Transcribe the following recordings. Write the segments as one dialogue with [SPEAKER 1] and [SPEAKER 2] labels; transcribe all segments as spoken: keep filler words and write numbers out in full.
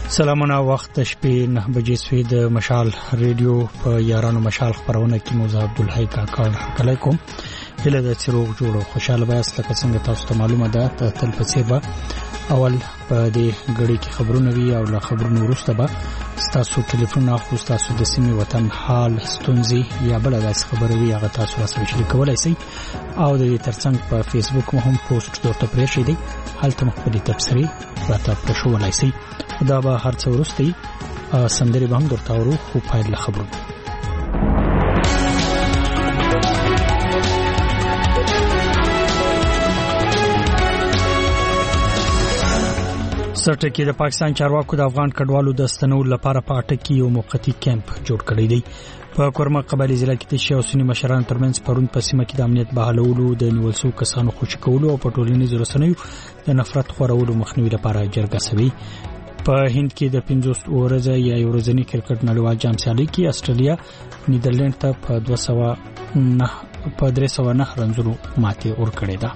[SPEAKER 1] سلامونه وخت شپې نه بجې سوي د مشال ریډیو په یارانو مشال خبرونه کې موزه عبدالحی کاکړ علیکم هله د چروغ جوړو خوشاله وایست لکه څنګه تاسو ته معلومه ده تل په څیر به اول په دې غړي کې خبرونه وی او له خبرونو وروسته به تاسو ټلیفون اخلو تاسو د سیمې وطن حال ستونزي یا بل داس خبرې وی هغه تاسو سره شریکولای شئ او د ترڅنګ په فیسبوک مو هم پوسټ درته پرې شئ دی هلته مخبري تبصري راته پښولای شئ دا به هر څو وروسته سندري به هم درته ورو خو پایله خبرونه سرټکی د پاکستان چارواکو د افغان کډوالو د ستنولو لپاره په اټکی یو موقتی کیمپ جوړ کړی دی په کورما قبایلی ضلع کې د شیعه او سنی مشران ترمنځ پرون په سیمه کې د امنیت بحالولو د نیول شو کسانو خوشی کولو او په ټولنیزو رسنیو د نفرت خورولو مخنیوي لپاره جرګه شوی په هند کې د پنځوس ورځې یا ورځنی کرکټ نړیوال جام سیالي کې استرالیا نیدرلند ته په دوه سوه نه په درې سوه نه رنځونو ماتې ورکړې ده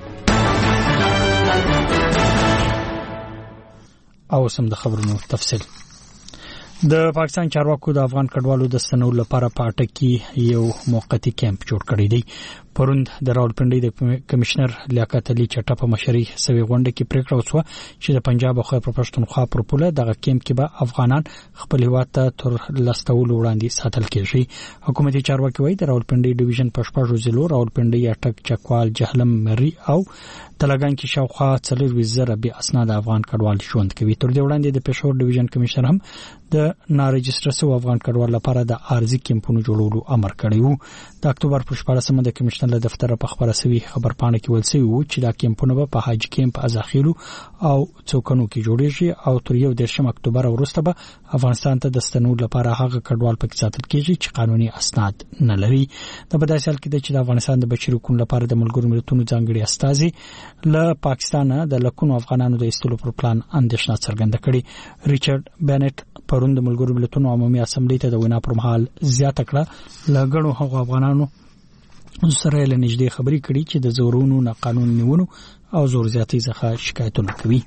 [SPEAKER 1] او سم د خبرونو تفصیل د پاکستان چارواکو د افغان کډوالو د ستنولو لپاره په اټکی یو موقتی کیمپ جوړ کړی دی پروند د راولپنډي د کمشنر لیاقت علي چټه په مشرۍ سوي غونډه کې پریکړه وشوه چې د پنجاب او خیبر پښتونخوا پر پوله دغه کیمپ کې به افغانان خپل هیواد ته تر لستولو وړاندې ساتل کېږي حکومتي چارواکي وایي د راولپنډي ډیویژن پښپاژو ضلع راولپنډي اټک چکوال جهلم مري او تلګان کې شاوخوا څلور وزره به اسناد افغان کډوال ژوند کوي تر دې وړاندې د پېښور ډیویژن کمشنر هم د ناریجستر سو افغان کډوال لپاره د ارزي کیمپونو جوړولو امر کړی وو د اکتوبر په شپږمه د کمشنر له دفتر په خبره سوي خبر پاڼه کې ول سوي وو چې دا کیمپونه په حاج کیمپ ازاخیلو او څوکانو کې جوړیږي او تر یو دیرشم اکتوبر وروسته به افغانستان ته د ستنولو لپاره هغه کډوال پکې ساتل کېږي چې قانوني اسناد نه لري د بدایسل کې د چې د افغانستان د بشري حقوقو لپاره د ملګرو ملتونو ځانګړي استازي له پاکستان د لکونو افغانانو د ایستلو پر پلان اندېښنه څرګنده کړې ریچارډ بنټ پروند د ملګرو ملتونو عمومي اسمبلی ته د وینا پر مهال زیاته کړه لګړو هغو افغانانو سره له نږدې خبرې کړي چې د زورونو نه قانون نیونو او زور زیاتي څخه شکایتونه کوي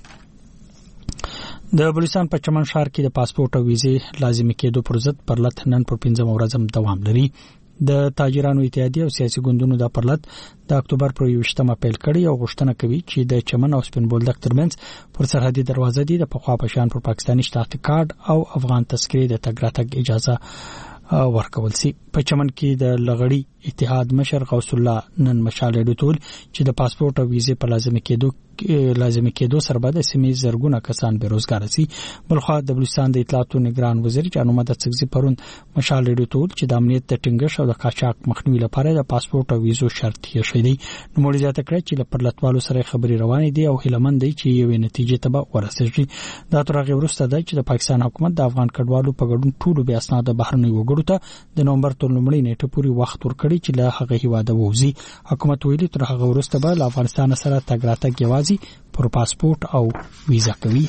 [SPEAKER 1] د بلوچستان په چمن ښار کې د پاسپورت او ویزې لازمي کېدو پر ضد پرلط نن پر پنځم ورځ دوام لري د تاجرانو اتحادیه او سیاسي ګوندونو د پرلط د اکتوبر پر یوشتمه پیل کړي او غوښتنه کوي چې د چمن او سپین بولدک ترمنځ پر سرحدي دروازه دي د پخوا په شان پر پاکستاني شناختی کارت او افغان تذکرې د تګ راتګ اجازه ورکول سي په چمن کې د لغړی اتحاد مشر غوث الله نن مشال ډیټول چې د پاسپورت او ویزې په لازمي کېدو لازمي کېدو سره به د سیمې زرګونه کسان بیروزګار سي بلخو د بلوچستان د اطلاعاتو نگران وزیر جانو مدد څخه پرون مشال ډیټول چې د امنیت د ټینګښت او د قاچاق مخنیوي لپاره د پاسپورت او ویزو شرط یې شوی نو مړ زیاته کړ چې د پرلطوالو سره خبري روانې دي او هلمند دی چې یو نتیجه ته به ورسېږي دا تر هغه وروسته دی چې د پاکستان حکومت د افغان کډوالو په ګډون ټولو بیا اسناد بهرنی وګړو ته د نومبر تر لومړۍ نیټه پورې وخت ورکړي چې له هغه هیواده ووزي حکومت ویلي تر هغه وروسته به له افغانستان سره تګ راتګ یوازې پر پاسپورت او ویزا کوي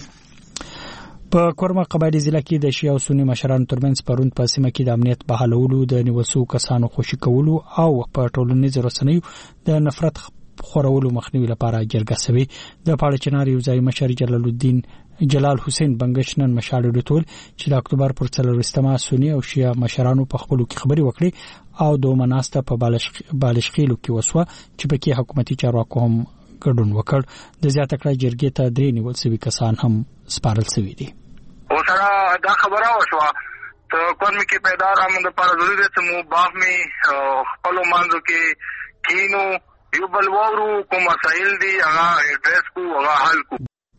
[SPEAKER 1] په کورما قبایلی ضلع کې د شیعه او سنی مشرانو ترمنځ پرون په سیمه کې د امنیت بحالولو د نیول شو کسانو خوشی کولو او په ټولنیزو رسنیو د نفرت خورولو مخنیوي لپاره جرګه شوی د پاړه چنار یو ځای مشر جلال الدین جلال حسین بنگشنن مشال ډیټول چې د اکتوبر پر څلورمه سنی او شیعه مشرانو په خپلو کې خبري وکړي او دوه مناسته په بالشخیلو کې وسوه چې په کې حکومتي چارواکو هم ګډون وکړ د زیاته کړه جرګې ته درې نیول شوي کسان هم سپارل شوي دي
[SPEAKER 2] او سره دا خبره وشوه ته کوم کې پیدا رامند پر ضروري ده چې مو باغ می خپل مانځو کې کینو یو بل وورو کوم مسائل دي هغه ایډریس کو هغه حل کو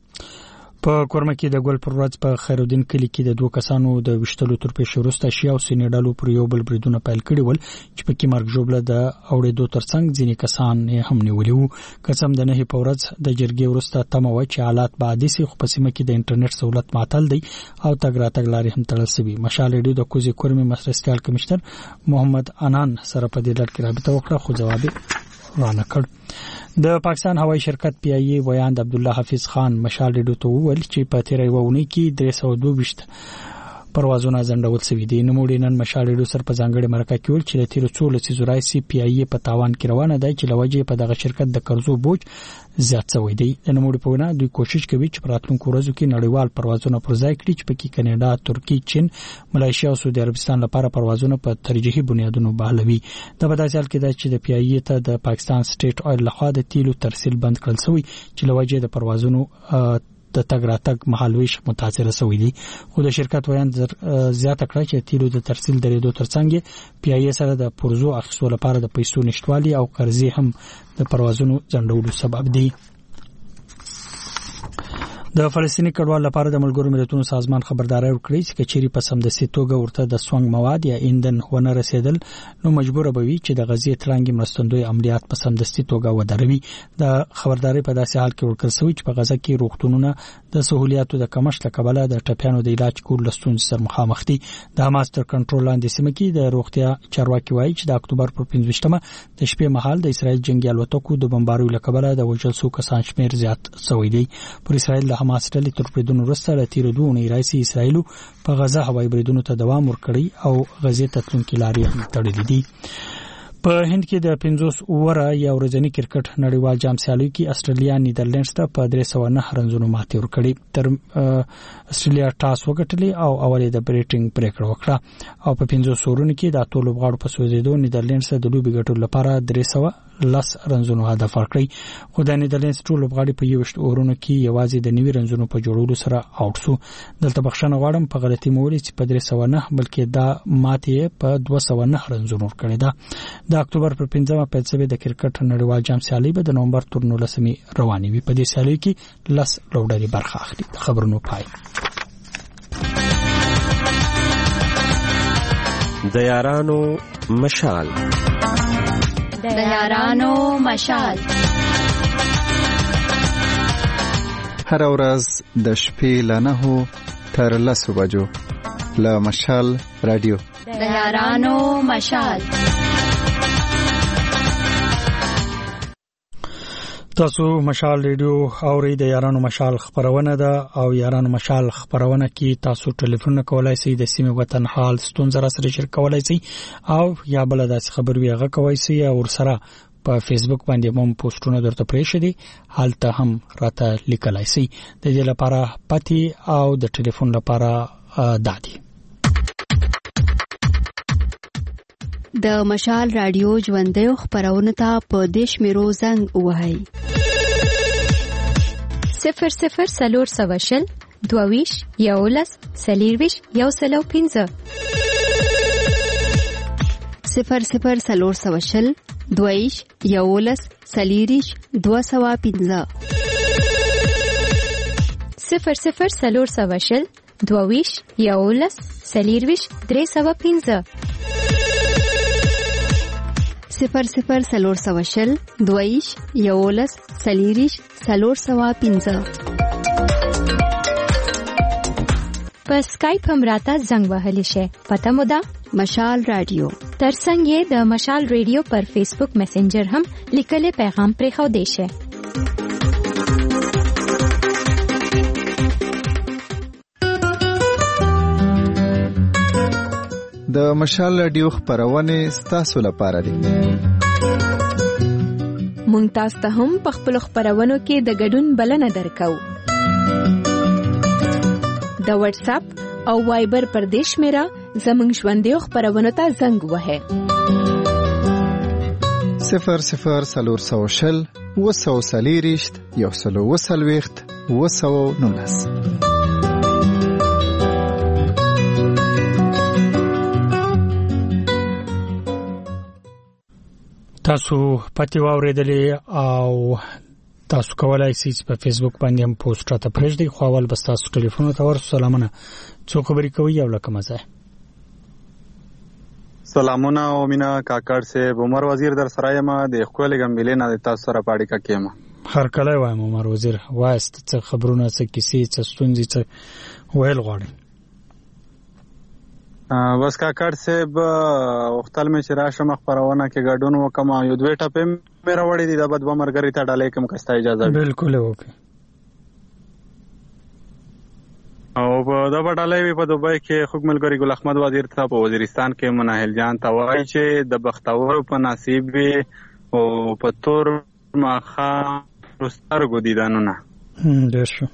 [SPEAKER 1] په کورما کې د ګل پر ورځ په خیرالدین کلی کې د دوه کسانو د وشتلو تر پیښ وروسته شیعه او سنی ډلو پر یو بل بریدونه پیل کړي ول چې په کې مرګ جوړه د اوړېدو ترڅنګ ځینې کسان هم نیولي وو قسم د نه په ورځ د جرګې وروسته تمه و چې حالات به عادي شي خو په سیمه کې د انټرنیټ سہولت معطل دی او تګ راتګ لارې هم تړل شوي مشال ډیو د کوزي کورمي مرستيال کمشنر محمد انان سره په دې لړ کې رابطه وکړه خو جواب رانه کړ د پاکستان هوایي شرکت پی ای ای ویاند عبد الله حفیظ خان مشال ډیو ته وویل چې په تیرې وونه کې درې سوه دوه ویشت پروازونه ځنډول شوي دي. نوموړي نن مشال ریډیو سره په ځانګړي مرکه کې ویل چې د تیرو څو لسیزو راځي پی ای ای په تاوان کې روانه ده چې لوجه په دغه شرکت د قرضو بوج زیات شوی دی. د نوموړي په وینا دوی کوشش کوي چې په راتلونکو ورځو کې نړیوال پروازونه پر ځای کړي چې پکې کاناډا، ترکیه، چین، ملایشیا او سعودي عربستان لپاره پروازونه په ترجیحي بنیادونو بحالوي. د په داسې حال کې ده چې د پی ای ای ته د پاکستان سټیټ اویل لخوا د تیلو ترسیل بند کړل شوی چې لوجه د پروازونو د تګ راتګ مهالويش متاثر شوی دي. خو د شرکت ویان زیاته کړه چې تیلو د ترسیل درېدو ترڅنګ پی ای ای سره د پرزو اخیستلو لپاره د پیسو نشټوالي او قرضې هم د پروازونو ځنډولو سبب دي. د فلسطیني کډوال لپاره د ملګرو ملتونو سازمان خبرداري ورکړي چې کچيري په سمدستي توګه ورته د سونګ مواد یا ایندن ونه رسیدل نو مجبور به وي چې د غزې ترانګي مرستندوی عملیات په سمدستي توګه ودروي. د خبرداري په داسې حال کې ورکړل شوی چې په غزه کې روغتونونه د سہولیاتو د کمښت لکبله د ټپيانو د علاج کول لستون سره مخامخ دي. د حماس تر کنټرول لاندې سیمه کې د روغتیا چارواکي وایي چې د اکتوبر پر پنځوستمه د شپې مهال د اسرایل جنگي الوتکو د بمباریو لکبله د وژل شو کسان شمیر زیات شوی دی. پر اسرایل د حماس ډلې تر بریدونو وروسته له تیر دوه اونۍ راځي اسرایل په غزه هوایي بریدونو ته دوام ورکړي او غزې ته تلونکي لارې هم تړلې دي. په هند کې د پنځوس اوره یا ورځنی کرکټ نړیوال جام سیالي کې استرالیا نیدرلینډز ته په درې سوه نه رنزونو ماتې ورکړې. تر استرالیا ټاس وګټلې او اولې د بیټینګ پریکړه وکړه او په پنځوس اورونو کې د ټولو لوبغاړو په سوځېدو نیدرلینډز د لوبي ګټلو لپاره درې سوه لس رنزونو هدف ورکړی. خو د نیدرلینډز ټول لوبغاړي په یوشت اورونو کې یوازې د نوي رنزونو په جوړولو سره اوټ شو. دلته بخښنه غواړم په غلطي مولې چې په درې سوه نه بلکې دا ماتې په دوه سوه نه رنزونو ورکړې ده. د اکتوبر پر پنځمه پیل شوی د کرکټ نړیوال جام سیالي به د نومبر تر نولسمې روانې وي. په دې سیالي کې لس لوبډلې برخه اخلي. خبرونو پای.
[SPEAKER 3] د یارانو مشال
[SPEAKER 4] د یارانو مشال
[SPEAKER 5] هر ورځ د شپې له نهو تر لسو بجو له مشال رادیو
[SPEAKER 4] د یارانو مشال.
[SPEAKER 1] تاسو مشال ریډیو اوري. د یارانو مشال خبرونه ده او یارانو مشال خبرونه کې تاسو ټلیفون کولای شئ د سیمه وطن حال ستونزه سره شریک کولای شئ او یا بل داسې خبر ویغه کوي شئ او سره په فیسبوک باندې هم پوسټونه درته پرې شدي حالته هم راته لیکلای شئ. د دې لپاره پتی او د ټلیفون لپاره دادی.
[SPEAKER 6] د مشال رادیو ژوندۍ خبرونه ته په دیش میرو زنګ وهاي
[SPEAKER 7] صفر صفر سلور سوشل دوویش یولس سلیرویش یو سلو پینزه
[SPEAKER 6] صفر صفر سلور سوشل دوویش یولس سلیریش دو سوا پینزه
[SPEAKER 7] صفر صفر سلور سوشل دوویش یولس سلیرویش درې سوا پینزه
[SPEAKER 6] صفر صفر سلور سوشل دویش یولس سلیریش سلور سوا پینزه.
[SPEAKER 7] په سکایپ هم راته زنګ وهلی شي. پته مو ده
[SPEAKER 6] مشال رادیو.
[SPEAKER 7] ترڅنګ یې د مشال ریډیو پر فیسبوک میسنجر هم لیکلي پیغام پرې خو دی شي.
[SPEAKER 5] د مشال رادیو خبرونه ستاسو لپاره دي.
[SPEAKER 7] مونږ تاسو ته هم په خپل خبرونو کې د ګډون بلنه درکو. د واتس اپ او وایبر پر دیش میرا زمونږ ژوندۍ خبرونه ته زنګ وهه.
[SPEAKER 5] صفر صفر سلور سوشل وسو سلیریشت یو سلو وسلويخت وسو نونس.
[SPEAKER 1] تاسو پتی واوریدلې او تاسو کولای شئ په فیسبوک باندې هم پوسټ راته پرېږدئ. خو اول بس تاسو ټلیفون ته ورسئ. سلامونه، څو خبرې کوي او لکه مزه.
[SPEAKER 8] سلامونه او مینا کاکړ صاحب، عمر وزیر در سره یم د خپل ګمبلې نه تاسو سره پاړی کا کېم.
[SPEAKER 1] هر کله وایم عمر وزیر وایست څه خبرونه څه کیسې څه ستونزې څه ویل غواړي.
[SPEAKER 8] بس کاکړ صاحب وختل مې چې راشم خبرونه کې ګډون وکم یو دوه ټاپې مې راوړې دي د بد و مرګري ته ډالې کوم کستا اجازه.
[SPEAKER 1] بالکل اوکې.
[SPEAKER 8] او په دا پټالۍ په دوبۍ کې خوږ ملګری ګل احمد وزیر ته په وزیرستان کې مناهل جان ته وایي چې د بختور په نصیب او په تور ماخا رسترګو دیدانونه
[SPEAKER 1] ډېر شو.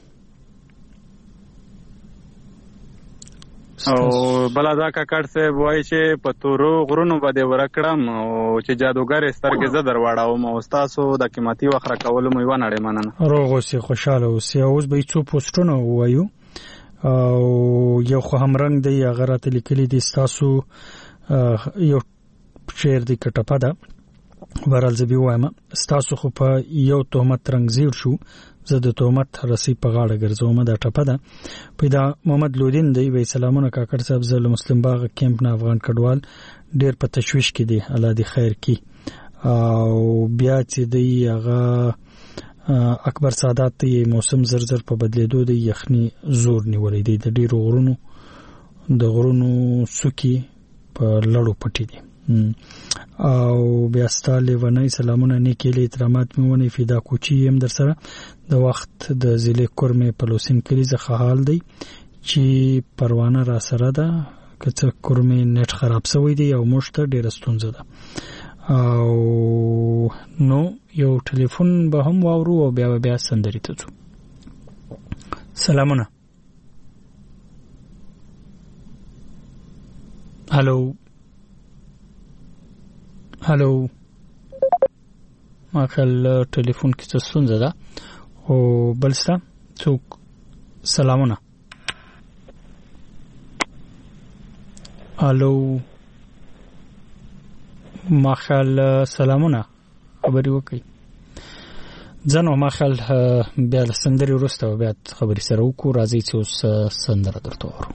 [SPEAKER 8] او بلا دا کاکړ صاحب وایي چې په تورو غرونو باندې ورکړم او چې جادوګر سترګې زه درواړوم او ستاسو د قیمتي وخت راکولو مې یوه نړۍ مننه.
[SPEAKER 1] روغ اوسې، خوشحاله اوسې. اوس به یې څو پوسټونه ووایو او یو خو همرنګ دی، هغه راته لیکلي دي ستاسو یو شعر دی که ټپه ده، بهرحال زه به ووایم. ستاسو خو په یو تهمت رنګزیر شو، زه د تهمت رسۍ په غاړه ګرځوم. دا ټپه ده. پیدا محمد لودین دی، وایي سلامونه کاکړ صاحب، زه له مسلم باغ کیمپ نه افغان کډوال ډېر په تشویش کې دی، الله دې خیر کړي. او بیا چې دی هغه اکبر سادات ته موسم زر زر په بدلیدو دی، یخني زور نیولې دی، د ډیرو غرونو د غرونو سکی په لړو پټي دي. او بیا ستاله ونی سلامونه نیکېلې احترامات مې ونی فدا کوچی هم در سره د وخت د ضلع کورمه پلوسین کلی زخه حال دی چې پروانه را سره ده، کڅ کورمه نت خراب شوی دی او مشته ډیر ستونزه ده. او نو یو ټلیفون به هم واورو او بیا بیا سندري ته ځو. سلامونه. هالو هالو ما خل ټلیفون کې څه ستونزه ده او بلستا څوک. سلامونه. هالو ما خل سلامونه، خبري وکي ځنو. ما خل بیا سندري ورسته بیا خبري سره وکړو. راځي چې اوس سندره درته وورو.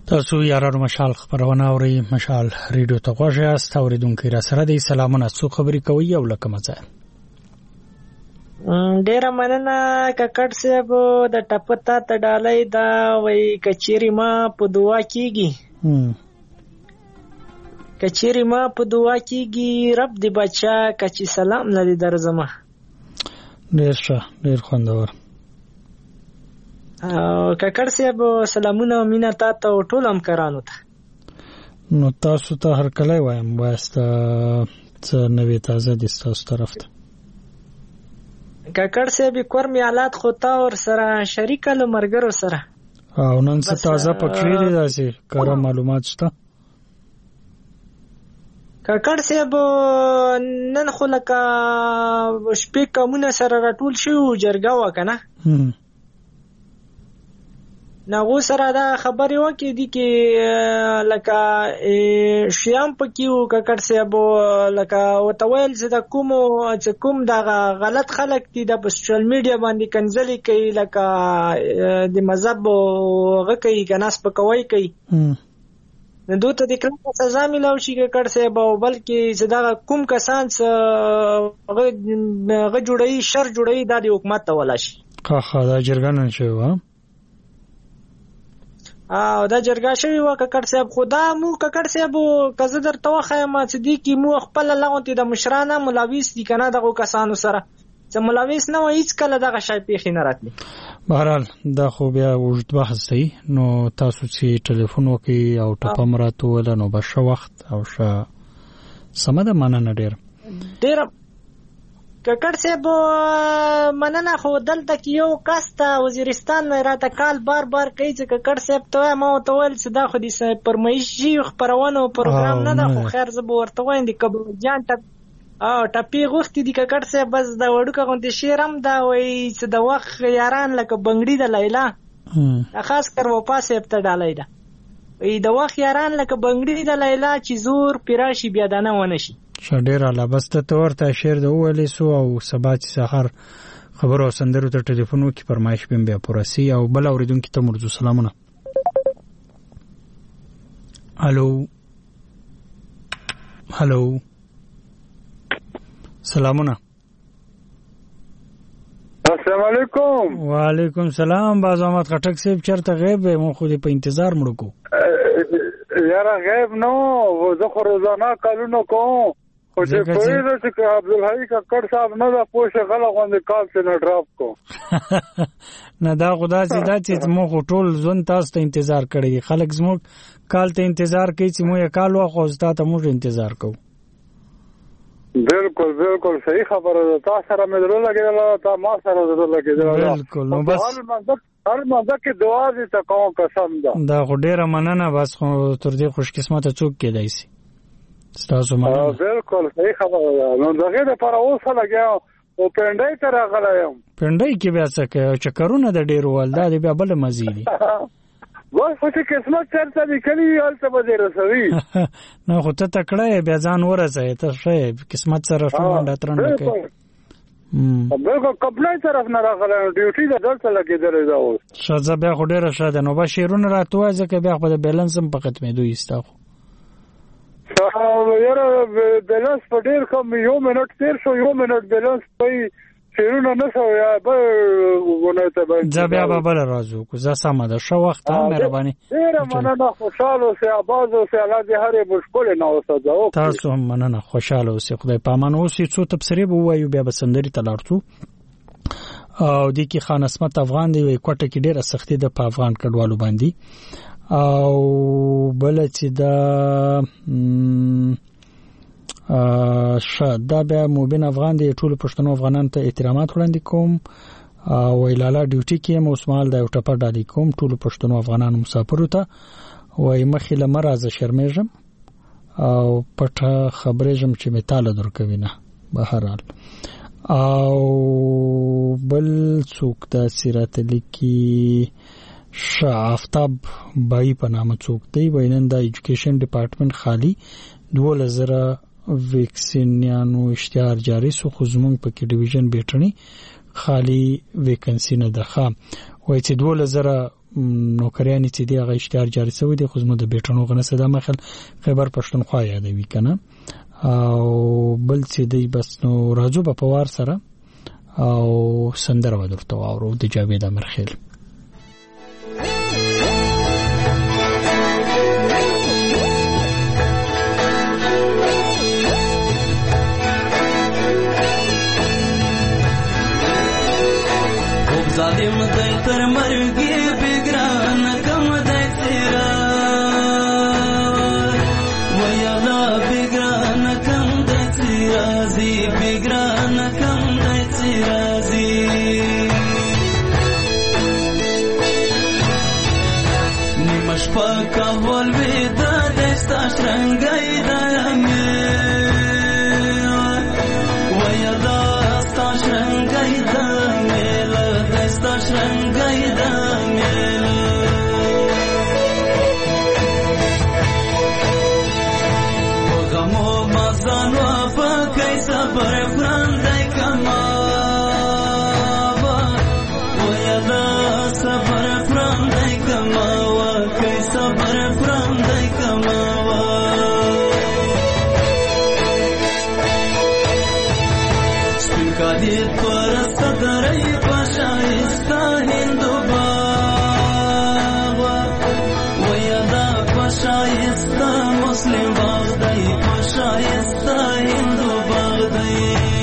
[SPEAKER 1] تاسو یارانو مشال خبرونه اوري مشال ریډیو ته غوښه است اوریدونکو را سره د سلامونه څو خبرې کوي او لکه مزه
[SPEAKER 9] ډیره مننه ککړ صاحب د ټپتا ته ډالۍ دا وای کچيري ما په دعا کیږي کچيري ما په دعا کیږي رب دې بچا کچي سلام لري درځم
[SPEAKER 1] ډیر ښه ډیر خوندور
[SPEAKER 9] او ککړ صاحب سلامونه مینا تاسو ټول هم کرانو ته
[SPEAKER 1] نو تاسو ته هر کله وایم واسطه څه نوې تازه د تاسو طرف ته
[SPEAKER 9] ککړ صاحب کورمي حالات خو تا ور سره شریک له مرګرو سره
[SPEAKER 1] او نن څه تازه پکې دي داسې کار معلومات شته
[SPEAKER 9] ککړ صاحب نن خو لکه شپې کومه سره راټول شو جرګه وکنه ناغو سره دا خبرې وکړي دي کې لکه شیام پکې وو ککړ صاحب لکه وتویل چې د کوم چې کوم دا غلط خلک دي د سوشل میډیا باندې کنځلې کوي لکه د مذهب غږ کوي کناس پکوي کوي نو دوی ته د کلمه سزا ملو شي ککړ صاحب او بلکې چې دا کوم کسان غږ جوړي شر جوړي د حکومت ته ولا شي
[SPEAKER 1] خا دا جرګانه شو
[SPEAKER 9] او دا جرګه شوی و ککړ صاحب خدا مو ککړ صاحب کزه درته واخایم چې دی کی مو خپل لغونتی د مشرانه ملاویس دي کنه دغه کسانو سره چې ملاویس نه و هیڅ کله دغه شای پیخي نه راتلی
[SPEAKER 1] بهرحال دا خو بیا وجود بحث دی نو تاسو چې ټلیفون وکي او ټپم راته ول نو بشه وخت او شه سمده مننه ډیر
[SPEAKER 9] ډیر ککړ صاحب مننه خو دلته کې یو کاسته وزیرستان نه راته کال بار بار کوي چې ککړ صاحب ته ما ته ول چې دا خو د پرمایشي خبرونه پروګرام نه ده خو خیر زه به ورته وایم د کبر جان ټپ او ټپی غوښتي د ککړ صاحب بس دا وړوکه غونډه شیرم دا وای چې د وخت یاران لکه بنگړي د لیلا خاص کر و پاسه ابته ډالای دا وی د وخت یاران لکه بنگړي د لیلا چې زور پیراشي بیا دانه ونشي
[SPEAKER 1] شډیر اعلی بس ته ورته شیر د اولې سو او سبات سحر خبر او سندرو ته ټلیفون وکي فرمایش بیم بیا پورسي او بل اوریدونکو ته مرزو سلامونه الو الو سلامونه
[SPEAKER 10] السلام علیکم
[SPEAKER 1] وعلیکم سلام باز احمد خټک صاحب چرته غیب مو خو دې په انتظار مړ کو
[SPEAKER 10] یاره غیب نو زه خو روزانه کالونو کوم خو چې کوی دا چې عبدالحی ککړ صاحب نه دا پوښه غلا غوندې کال څه نه ډراپ کو
[SPEAKER 1] نه دا خدا سي دا چې مو ټول ځون تاسو ته انتظار کړی خلک زمو کال ته انتظار کوي چې مو یې کال واخو تاسو ته مو انتظار کوو
[SPEAKER 10] بالکل بالکل صحیح خبره ده تاسو سره مې درو لګیدل تا ما سره درو لګیدل
[SPEAKER 1] بالکل نو بس
[SPEAKER 10] هر مزه کې دعا دې تا کوم قسم ده
[SPEAKER 1] دا خو ډیره مننه بس خو تر دې خوش قسمته څوک کېدای شي تاسو مننه
[SPEAKER 10] بالکل صحیح خبره ده نو دغه لپاره اوسه لګیا او پندای تر غلایم
[SPEAKER 1] پندای کې بیا څه کوي چکرونه د ډیرو ولدا دې بیا بل مزيدي
[SPEAKER 10] وای خو چې قسمت چرته دې کلی الته به رسوي
[SPEAKER 1] نو خو ته تکړه بیا ځان ورسې ته شه قسمت سره شوم د ترن کې
[SPEAKER 10] بالکل کپلای طرف نه راغله ډیوټي د دلته لګیدل دا اوس
[SPEAKER 1] شاده بیا خو ډیره شاده نو به شیرونه راتوه ځکه بیا په بیلانس هم په ختمېدو ایستا خو
[SPEAKER 10] یاره بیلانس په ډیر کم یو منټ تیر شو یو منټ بیلانس په شیرونه نه شو یا به ونه ته به
[SPEAKER 1] ځبیا به بل راځو کو زه سم ده شو وخت مهرباني
[SPEAKER 10] ډیره مننه خوشاله اوسه آباد اوسه الله دې هرې مشکل نه اوسه
[SPEAKER 1] تاسو هم مننه خوشاله اوسه خدای پامان اوسه څو تبصری به وایو بیا به سندري تلارتو او د کی خان اسمت افغان دی وی کوټه کې ډیره سختي د افغان کډوالو باندې او بل چې دا شاده بیا موبین افغان دی ټول پښتنو افغانانو ته احترامات وړاندې کوم او ویلاله ډیوټي کې موسمال د یو ټپر ډالې کوم ټول پښتنو افغانانو مسافرو ته وای مخې لمرازه شرمېږم او پټه خبرې جم چې متاله درکوي نه بهرحال او بل څوک د سیرت لیکي شافتاب بای په نامه څوک دی وینن د ایجوکیشن ډپارټمنټ خالی دوه زره ویکسینیانو اشتهار جاری سو خو زمونږ په کې ډیویژن بیټرنی خالی ویکنسی نه ده خام وای چې دوه زره نوکریان چې دی هغه اشتهار جاری شوی دی خو زموږ د بیٹانو غنه صدا مخل خیبر پښتونخوا یادوي کنه او بل چې دی بس نو راځو په پوار سره او سندره ودرته واورو د جاوید امرخیل
[SPEAKER 11] ظالم دای تر مرګي بګران کم دای تیرا ویالا بګران کم دای تیرا زی بګران کم دای تیرا زی نیمش پاکا ول ودا دستا شرنګای دامه ویالا ستا شرنګای دامه شرنګای د مېل وګمو مزانو په کیسه پر فرندای کما ویلا صبر فرندای کما و کیسه پر فرندای کما سپکادی پر صدرای پشایستا هندو باغ ویدا پشایستا مسلم باغ دی پشایستا هندو باغ دی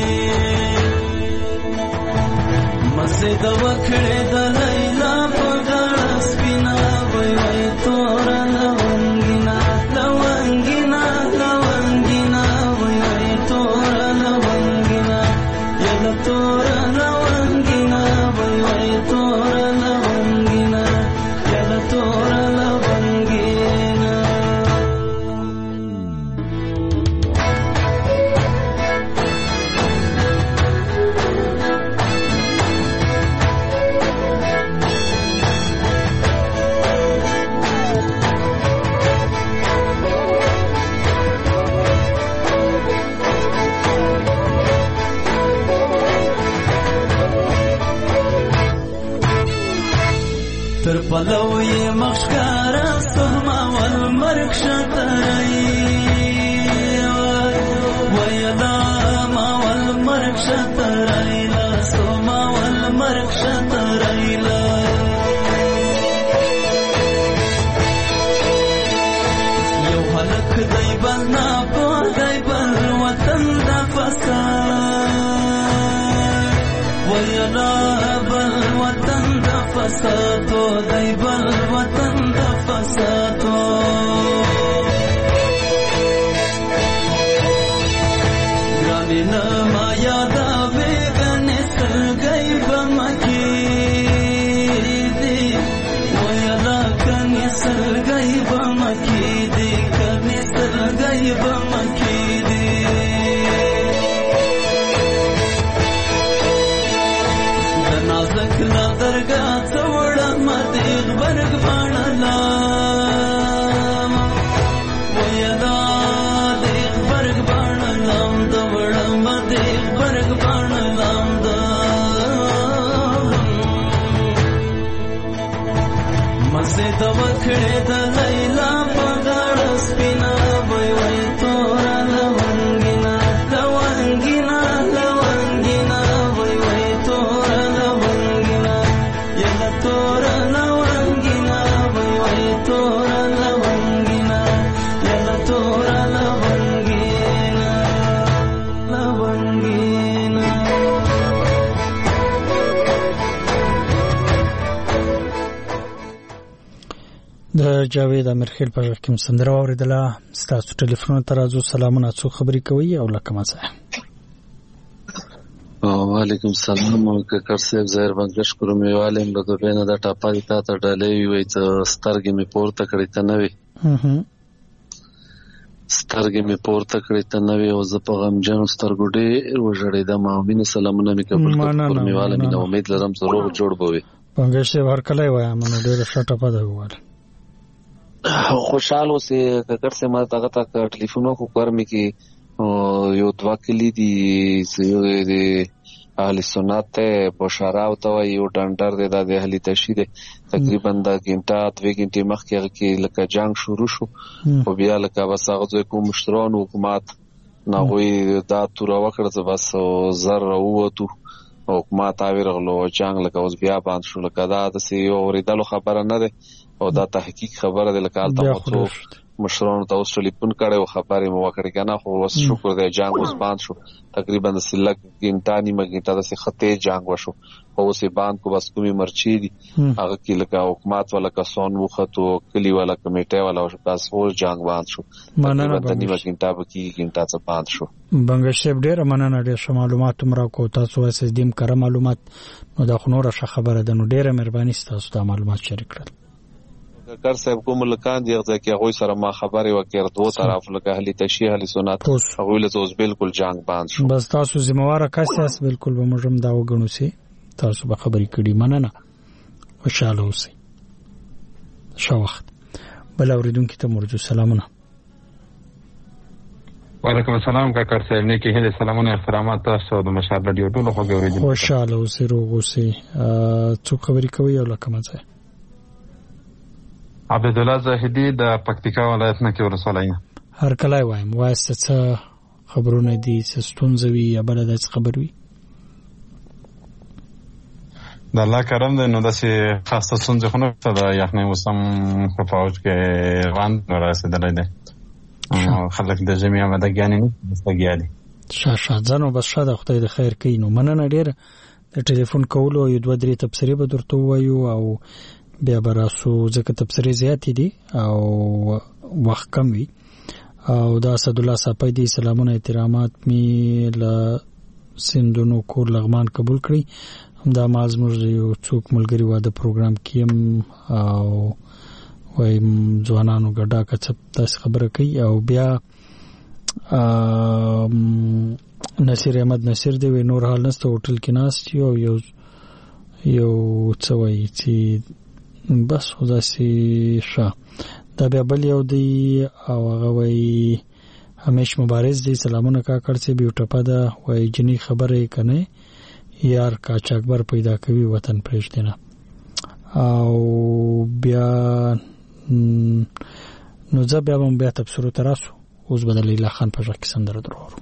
[SPEAKER 11] مسجد وکړه د لیلا په غاړه سپینا وای وای تور لونګینا لونګینا لونګینا وای وای تور لونګینا یلا تور لونګینا وای وای تور لونګینا یلا تور لونګینا تر پلوی مخشکارا سهما والمرک شترئی ویلا ما والمرک شترئی لا سهما والمرک شترئی لا یو حلق دی بلنا پو دی بل وطن دا فساد ویلا بل وطن دا فسادو دی بل وطن دا فسادو گرانی نما یادا ویگنی سرگئی بمکی دی ویلا کنی سرگئی بمکی دی کنی سرگئی بمکی دی نازک لا درگا څوړه مته برګ باڼلا ویدا دې برګ باڼلم دوړه مته برګ باڼلم دا مزه د وکړې د لیلا په غاړه سپینا وای وای تور لونګینا لونګینا لونګینا وای وای تور لونګینا یلا تور لونګینا وای وای تور لونګینا یلا تور لونګینا لونګینا
[SPEAKER 1] د جاوید امرخیل په غږ کې سندره اوریدله ستاسو ټلیفون ته راځو سلامونه څو خبرې کوي او لکه مزه
[SPEAKER 12] وعلیکم السلام ککر صاحب زهر بنگش کوم یوالم د دوبینه د ټاپای تا ته ډلې وي چې سترګې می پورته کړې ته نه وي سترګې می پورته کړې ته نه وي او زه په غم جن سترګو ډېر وژړېدم او مینه سلامونه می قبول کړم میواله مینه امید لرم ضرور جوړ بوي
[SPEAKER 1] بنگش هر کله وایم نو ډېر شټه پده وواله
[SPEAKER 12] خوشحال اوسې ککر سے ما تاګه تا ټلیفون کو کور می کی یو دوا کلی دی یو دی اهل سنت بشارا او ته یو ډنډر دی د اهلی تشهید تقریبا د ګنټه دوه ګنټې مخکې کې لکه جنگ شروع شو او بیا لکه بس هغه کوم مشتران حکومت ناوی دا تور وکړه بس زر ووتو حکومت اویرغلو جنگ لکه اوس بیا باندې شو لکه دا د سی اوریدلو خبره نه ده او دا تحقیق خبره ده لکه البته مشران ته اوس ټلیفون کړو خبرې مو وکړه کنه خو اوس شکر دی جنگ اوس باندې شو تقریبا د سلک ګنټه نیمه ګنټه د خطې جنگ وشو او اوس باندې کو بس کومي مرچی دي هغه کې لکه حکومت ولا کسان وختو کلی ولا کمیټه ولا بس اوس جنگ باندې شو تقریبا د نیمه ګنټه به کې ګنټه څه باندې شو
[SPEAKER 1] بنگشیب ډیر مننه ډیر معلومات مرا کو تاسو اس دیم کړه معلومات نو دا خنور خبره ده نو ډیره مهرباني تاسو ته معلومات شریک کړل
[SPEAKER 12] کر صاحب کوم لکان دی ځکه هغه سره ما خبرې وکړ دوه طرف لکه اهلی تشیح اهلی سنت هغه له اوس بالکل جنگ باندې شو
[SPEAKER 1] بس تاسو ذمہوار کاساس بالکل به مجرم دا وګڼو سي تاسو به خبرې کړي مننه خوشاله اوسئ شو وخت بل اوریدونکو ته مرجو سلامونه
[SPEAKER 13] وعلیکم السلام کاکر صاحب نیکی هله سلامونه احترامات تاسو د مشال رادیو ټول خو ګورئ
[SPEAKER 1] خوشاله اوسئ روغ اوسئ څو خبرې کوي او لکه مزه
[SPEAKER 13] عبد الله زاهدی د پکتیکا ولایت نه کې ورسولای
[SPEAKER 1] هر کله وایم واسه څه خبرونه دي څه ستونزوي یا بل د خبر وي
[SPEAKER 13] د الله کرم دی نو داسې خاصه ستونزه خو نه ده یخنۍ وسم په فوج کې روان رسیدلی دی خلک د جمعي آمادګیانې نه مستګیا دي
[SPEAKER 1] ښه ښه ځنو بس ښه د خدای د خیر کوي نو مننه ډېره د ټلیفون کولو یو دوه درې تبصرې به درته ووایو او بیا به راسو ځکه تبصرې زیاتې دي او وخت کم وي او دا اسدالله صاحب دی سلامونه احترامات می له سندونو کور لغمان قبول کړی همدا ما زموږ یو څوک ملګری و د پروګرام کې او وای ځوانانو ګډا کڅ تاسو خبره کوي او بیا نصیر احمد نصیر دی نور حال نسته هوټل کې ناست یو یو یو څه وایي چې بس خداسي ښه دا بیا بل یو دی او هغه وایي همیش مبارز دی سلامونه کاکړ سی بیو ټپه ده وایي جنی خبره کنه یار کاچ اکبر پیدا کوي وطن پرېږدي نه او بیا نو ځه بیا هم بیا تبصرو ته راسو اوس به د لیلا خان په غږ کې سندره درورو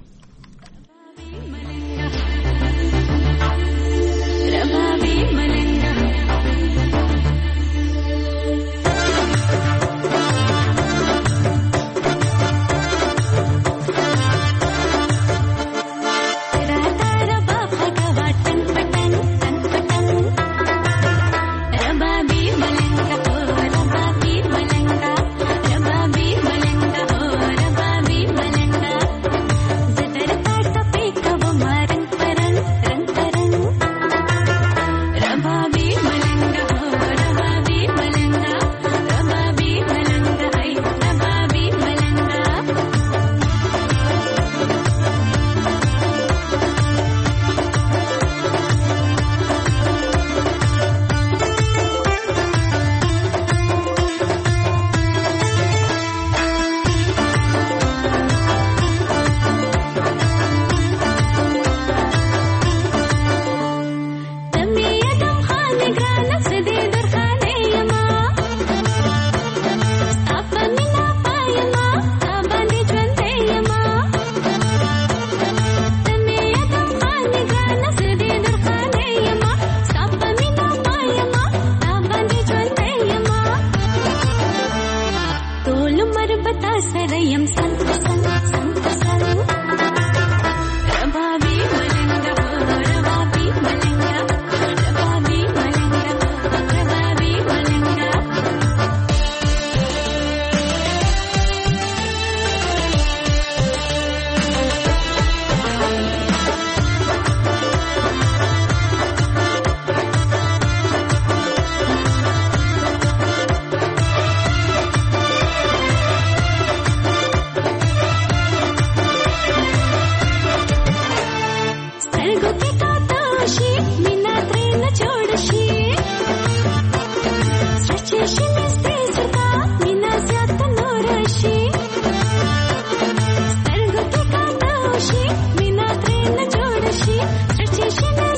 [SPEAKER 14] Start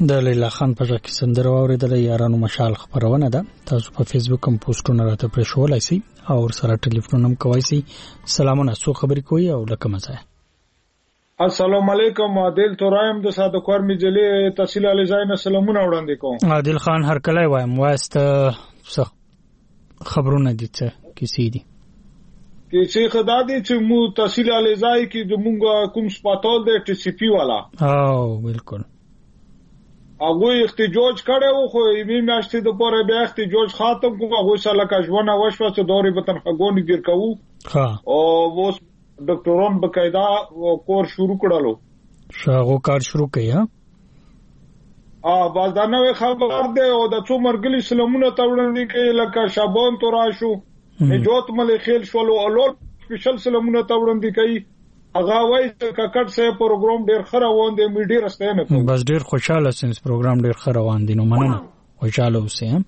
[SPEAKER 1] د لیلا خان په ځکه سندره اوریدل یارانو مشال خبرونه ده. تاسو په فیسبوک هم پوسټونه راته پرې شولای شئ او سره ټلیفون هم کوی شئ. سلامونه، څو خبرې کوي او لکه مزه.
[SPEAKER 14] السلام علیکم، عادل تورایم د ساده کار مجلې تحصیل علی زاین سلامونه وړاندې کوم.
[SPEAKER 1] عادل خان هر کله وایم واسطه خبرونه دي څه کیسې دي
[SPEAKER 14] کې چې خدا دې چې مو تحصیل علی زای کې د مونږ کوم سپاتول د ټي سی پی والا
[SPEAKER 1] او بالکل
[SPEAKER 14] هغه احتجاج کړو خو یې میاشتې د پاره بیا احتجاج ختم کوم. هغه سره کښونه وشو چې دوري به تنخواګونی ګر کوو
[SPEAKER 1] ها
[SPEAKER 14] او وو ډاکټرون بقاعده کور شروع کړلو.
[SPEAKER 1] شاغو کار شروع کړي ها
[SPEAKER 14] ا باز دا نوې خبر ده او د څو مرګلي سلامونه تاوړندې کې لکه شابان توراشو نجات ملي خیل شولو اولور سپیشل سلامونه تاوړندې کوي. هغه وایي چې ککټ سه پروګرام ډیر خروان دی میډیا رسته نه
[SPEAKER 1] بس ډیر خوشاله سنس پروګرام ډیر خروان دي نو مننه خوشاله اوسه.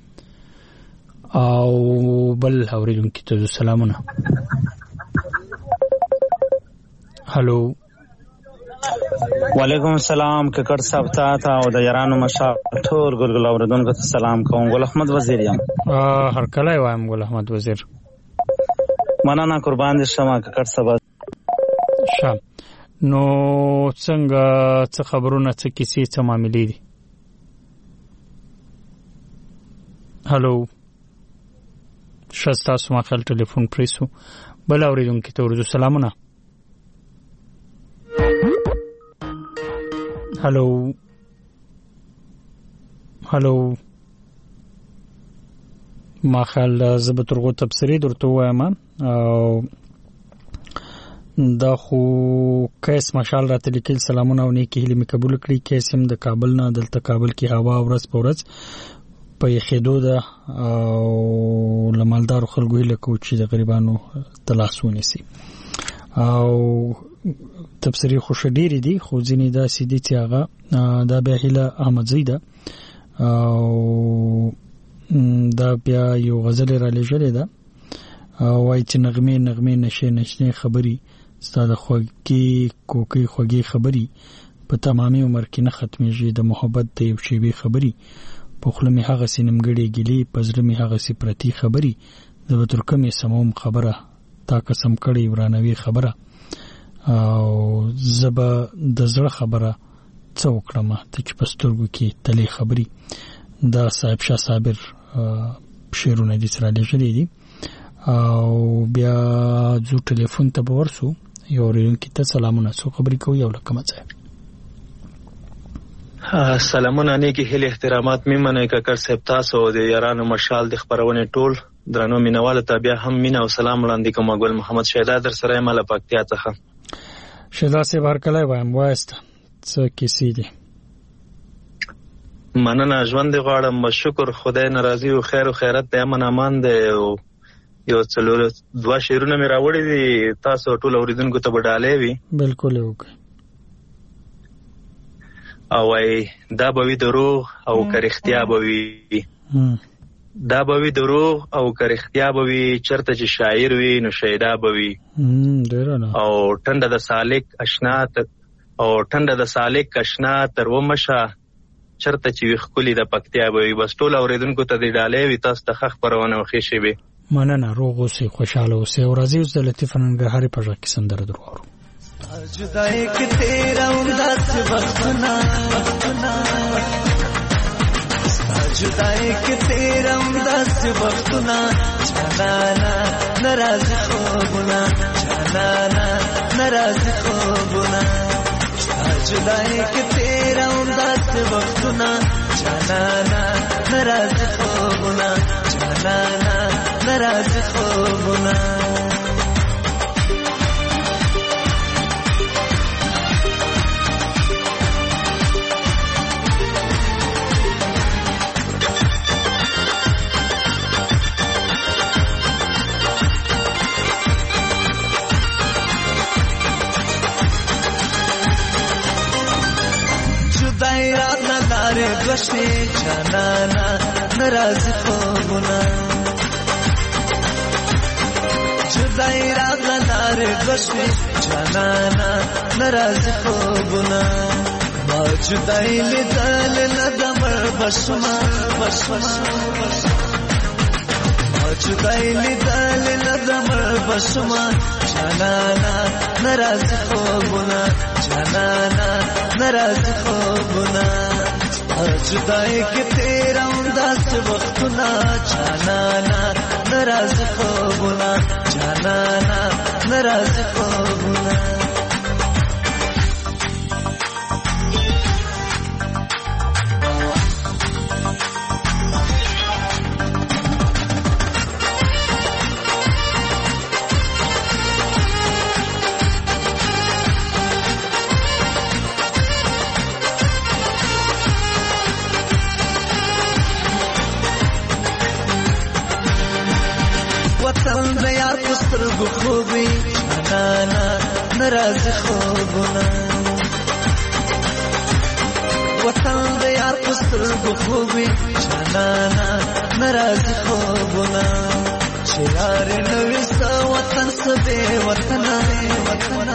[SPEAKER 1] او بل اوریدونکو ته سلامونه. هالو
[SPEAKER 15] وعلیکم السلام ککړ صاحب ته او د یارانو مشال ټول ګلګل اوریدونکو ته سلام کوم. ګل احمد وزیر یم.
[SPEAKER 1] هر کله وایم ګل احمد وزیر.
[SPEAKER 15] مننه قربان دي شمه ککړ صاحب.
[SPEAKER 1] شام نو څنګه څه خبرونه څه کیسې څه معاملې دي؟ هالو شستا سما خل ټلیفون پریسو بل اوریدونکو ته ورته سلامونه. هالو هالو ما خل زبترغو تبصری درته وایم او دا خو کیس مشال راته لیکل سلامونه او نیکی هیله می قبول کړی. کیس هم د کابل نه دلته کابل کې هوا ورځ په ورځ په یخېدو ده او لمالدار خلکو هیله کوي چې د غریبانو تلاسونه سي او تفسیری خوش ډیری دي خو ځینې دا سیدی چې هغه دا به هیله احمدزی ده او دا بیا یو غزل را لېږلې ده وای چې نغمه نغمه نشه نشنه خبري ستاسو خوږی کوکی خوږی خبري په تمامي عمر کې نه ختميږي. د محبت د یو شی خبري په خپل می هغه سینمګړي ګلی پزړه می هغه سی پرتی خبري د وترکمې سموم خبره تا قسم کړي ورانوي خبره او زبا د زړه خبره څوکړه ته چې پسترګو کې تلې خبري. دا صاحب شاه صابر شعرونه دي سره لېږلې دي او بیا جو ټلیفون ته ورسو یو ورونکي ته سلامونه سو خبرې کوي او لکه مڅه.
[SPEAKER 15] سلامونه نیکی هیله احترامات میمنه ککړ صاحب تاسو د یارانو مشال د خبرونه ټول درنو مینواله ته بیا هم مینا او سلام وړاندې کوم. ګل محمد شهدا در سره مال پکتیا څخه.
[SPEAKER 1] شهدا سي بارکله وایم واسطه څه کیسې دي؟
[SPEAKER 15] مننه ژوند غواړم شکر خدای ناراضي او خیر او خیرت ته امن امان دی. یو څلور دوا شعرونه مې راوړي دي تاسو ټول اوریدونکو ته وډالې وي.
[SPEAKER 1] بالکل وکړه
[SPEAKER 15] او ای دا به وي دروغ او کرختیا به وي دا به وي دروغ او کرختیا به وي چرته چې شاعر وي نو شیدا به وي او ټنډه د سالک اشنا او ټنډه د سالک اشنا تر ومشه چرته چې وخکلی د پکتیا به وي. بس ټول اوریدونکو ته دی ډالې وي تاسو ته خخ پرونه وخی شي به
[SPEAKER 1] مننه روغ اوسې خوشاله اوسې او راځي اوس د لطیف ننګرهاري په ځکه سندره درو
[SPEAKER 11] جدای کې تیرا انداز وختنا جدای کې تیرا انداز وختنا جانانا ناراض خوبنا جانانا ناراض خوبنا جدای کې تیرا انداز وختنا جانانا ناراض خوبنا جانانا ناراض خوبنا دوشی جانانا ناراض خوبنا جدای راغلا نار دوشی جانانا ناراض خوبنا جدای لیدل ندمر بشما بشما جدای لیدل ندمر بشما جانانا ناراض خوبنا جانانا ناراض خوبنا جدای کې تیرا انداز وختنا جانانا ناراض خوبنا جانانا ناراض خوبنا وطن د یار پستر خوبي جانانا ناراض خوبنا وطن د یار پستر خوبي جانانا ناراض خوبنا شیار نوستا وطن سبه وطن وطن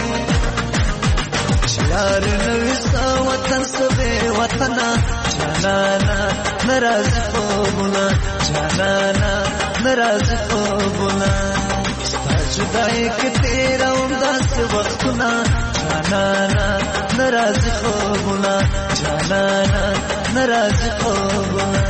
[SPEAKER 11] شیار نوستا وطن سبه وطن جانانا ناراض خوبنا جانانا ناراض خوبنا جدای کې تیرا انداز وختنا جانانا ناراض خوبنا جانانا ناراض خوبنا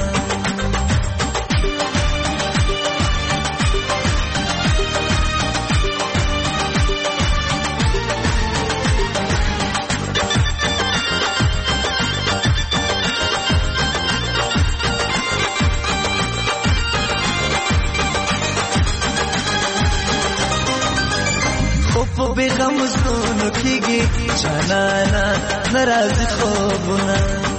[SPEAKER 11] بیغم زنو کیږي جانانا ناراض خوبنا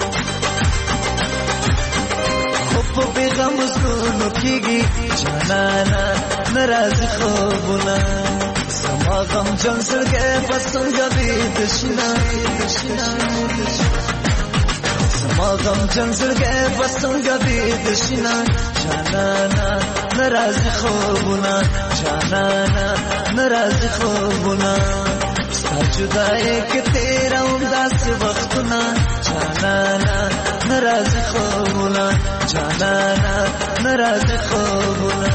[SPEAKER 11] خو بیغم زنو کیږي جانانا ناراض خوبنا سما غم جنگ سرګه پسنګ به دشنا سما غم جنگ سرګه پسنګ به دشنا جانانا ناراض خوبنا جانانا ناراض خوبنا جدای کې تیرا انداز وختنا جانانا ناراض خوبنا جانانا ناراض خوبنا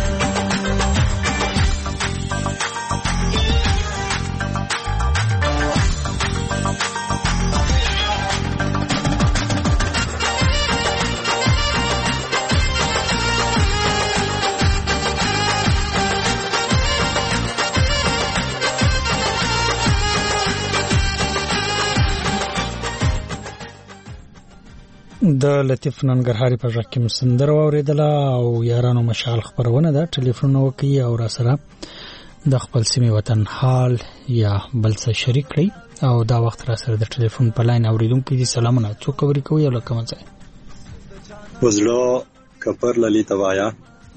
[SPEAKER 1] د لطیف ننګرهاري په ځکه کې سندره اوریدله او یارانو مشال خبرونه ده ټلیفون وکي او را سره د خپل سیمه وطن حال یا بل څه شریک کړي او دا وخت را سره د ټلیفون په لاین اوریدونکو دي سلامونه څوک خبرې کوي او لکه مزه
[SPEAKER 16] وزړه کپر للی توایا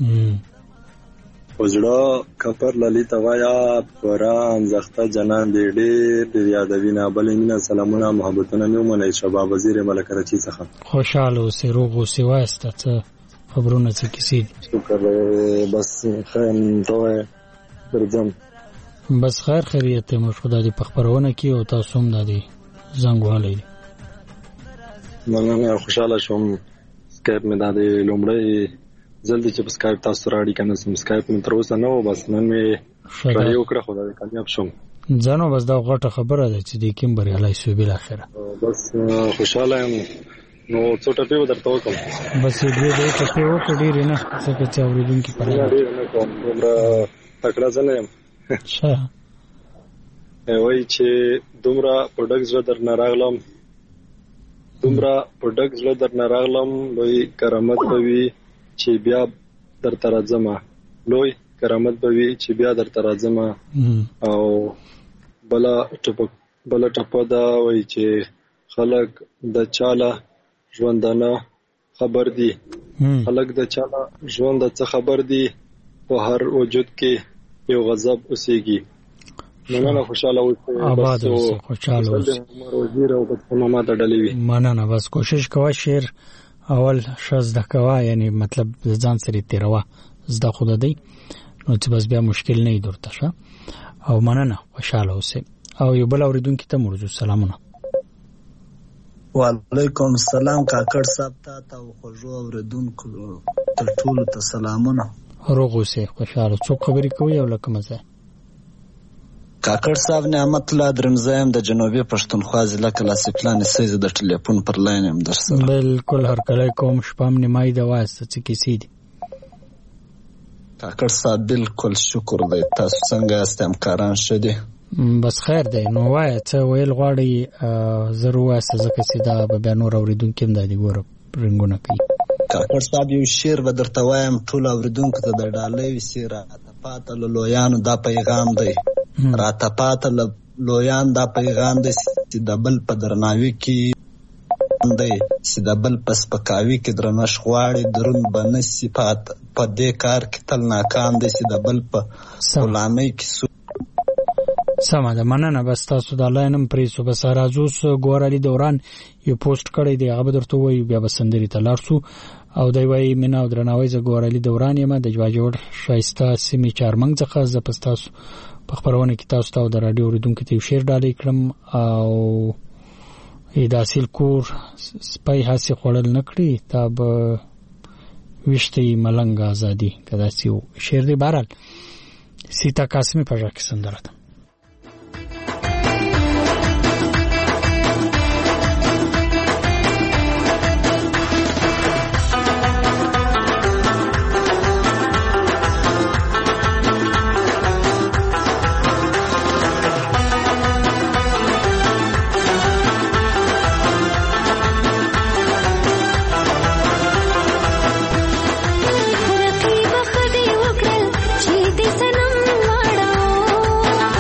[SPEAKER 16] وزړه کپر للی توایا پران زخته جنان دی ډېر ډېر یادوینه بل مینا سلامونه محبتونه مې ومنه شباب وزیر ملک رچی څخه
[SPEAKER 1] خوشاله او سروغ او سیواسته څه خبرونه څه کیسې
[SPEAKER 16] شکر بس خیر ته درځم
[SPEAKER 1] بس خیر خیریت مو خدای دې په خبرونه کې او تاسو هم دادي زنګ والي
[SPEAKER 16] مننه خوشاله شوم سکایپ مې دادي لومړی جلدی چې سکایپ تاسو راړي کنه سم سکایپ مې تر اوسه نه و بس نن مې راډیو وکړه خدای کامیاب شوم
[SPEAKER 1] ځانو بس دا غټه خبره ده چې د کوم بریالي شو بل اخره
[SPEAKER 16] بس خوشاله یم نو څو ټپه درته وکم
[SPEAKER 1] بس دې دې ټپه وکړې نه څه چې اوریدونکو په
[SPEAKER 16] اړه نه کوم دومره تکړه ځنه یم
[SPEAKER 1] ښه
[SPEAKER 16] وای چې دومره پروډکټس در نه راغلم دومره پروډکټس در نه راغلم وای کرامت کوي چې بیا در ترځما لوی کرامت بوي چې بیا در ترځم او بلا ټپ بلا ټپ دا وای چې خلک د چاله ژوندانه خبر دي خلک د چاله ژوند څخه خبر دي په هر وجود کې یو غضب اوسېږي مننه خوشاله اوسئ
[SPEAKER 1] آباد اوسئ خوشاله اوسئ
[SPEAKER 16] وزیر او په ما ته ډلې وي
[SPEAKER 1] مننه بس کوشش کوه شعر اول شاز د کوا یعنی مطلب ځان سره تیروا زده خود دی نو چې بس بیا مشکل نه درته شه او مننه خوشاله اوسئ او یو بل اوریدونکو ته مرجو سلامونه
[SPEAKER 17] وعلیکم السلام کاکړ صاحب ته ته خوږو اوریدونکو ته ټولو ته سلامونه.
[SPEAKER 1] روغ اوسئ، خوشاله. څوک خبرې کوي او له کومه ځای؟
[SPEAKER 17] کاکړ صاحب نعمت الله درمزایم د جنوبي پښتونخوا ضلع کلاسیکلان سیز د ټلیفون پر لاین هم در سره.
[SPEAKER 1] بالکل هرکلی کوم. شپه هم نیمایي ده، وایسته څه کیسې دي؟
[SPEAKER 17] کاکړ صاحب بالکل شکر دی. تاسو څنګه یاست؟ همکاران ښه دي؟
[SPEAKER 1] بس خیر دی. نو وایه څه ویل غواړئ؟ زر ووایسته ځکه چې دا به بیا نور اورېدونکي هم دا دي ګوره رنګونه کوي.
[SPEAKER 17] کاکړ صاحب یو شعر به درته وایم، ټولو اورېدونکو ته د ډالۍ وسي. راته پاته له لویانو دا پیغام دی، راته پاته له لویان دا پیغام دی چې د بل په درناوي کې دی، چې د بل په سپکاوي کې درنښت غواړي، دروند به نسي په دې کار کې تل ناکام دی، چې د بل په غلامۍ کې.
[SPEAKER 1] سمه ده، مننه. بس تاسو د لاین هم پرېږدو. بس راځو اوس ګوهر علي دوران یو پوسټ کړی دی، هغه به درته ووایو، بیا به سندرې ته لاړ شو. او دی وایي مینه او درناوی، زه ګوهر علي دوران یم د جواجوړ ښایسته سیمې چارمنګ څخه. زه په ستاسو په خپرونه کې تاسو ته او د راډیو اورېدونکو ته یو شعر ډالۍ کړم او د اصیل کور سپی هسې خوړل نه کړي، تا به ویشتی ملنګ ازادي، که داسې یو شعر دی. بهرحال سیتا قاسمي په غږ کې سندره ده.
[SPEAKER 11] رقیب خدای وکړل چې دې سنم واړو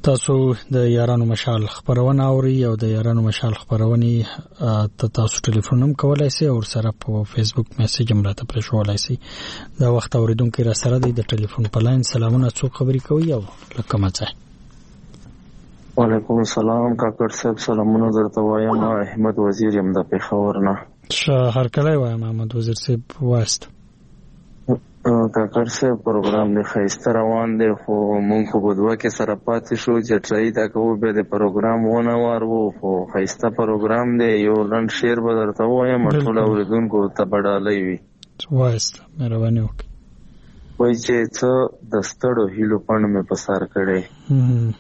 [SPEAKER 1] تاسو د یارانو مشال خبرونه اوري او د یارانو مشال خبرونه ته تاسو ټلیفون هم کولای شئ او سره په فیسبوک میسج هم راته پرېښولای شئ. دا وخت اوریدونکو را سره دی د ټلیفون په لاین. سلامونه، څوک خبرې کوي او لکه مڅه؟
[SPEAKER 18] وعلیکم السلام کاکړ صاحب، سلامونه درته وایم. احمد وزیر یم د پېښور نه.
[SPEAKER 1] ښه، هرکلی وایم احمد وزیر صاحب، وایست.
[SPEAKER 18] کاکړ صاحب پروګرام دی ښایسته روان دی، خو مونږ خو په دوه کې سره پاتې شو چې ټرای تا کوو بیا د پروګرام ونه وار وو، خو ښایسته پروګرام دی. یو لنډ شعر به درته ووایم ټول اورېدونکو ته به ډالۍ وي.
[SPEAKER 1] وایست، مهرباني وکړئ.
[SPEAKER 18] وایي چې څه د ستړو هیلو پڼ مې په سر کړی،